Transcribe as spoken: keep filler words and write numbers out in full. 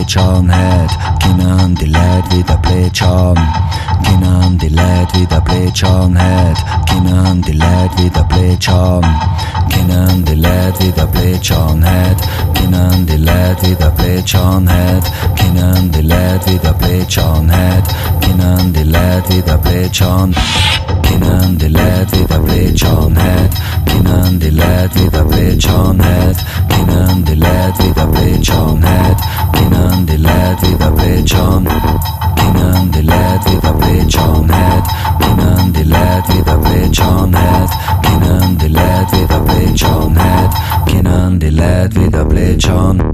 Plätschern het, Kindern die Leid wieder Plätschern, Kindern die Leid wieder Plätschern het, Kindern die Leid wieder Plätschern, Kindern die Leid wieder Plätschern het, Kindern die Leid wieder Plätschern het, Kindern die Leid wieder Plätschern het, Kindern die Leid wieder Plätschern, Kindern die Leid wieder Plätschern het, Kindern die Leid wieder Plätschern het, Kindern die Leid wieder Plätschern het, Kindern die Leid wieder Plätschern, Kindern die Leid wieder Plätschern het, Kindern die Leid wieder Plätschern het, Kindern die Leid wieder Plätschern het, Kindern die Leid wieder Plätschern.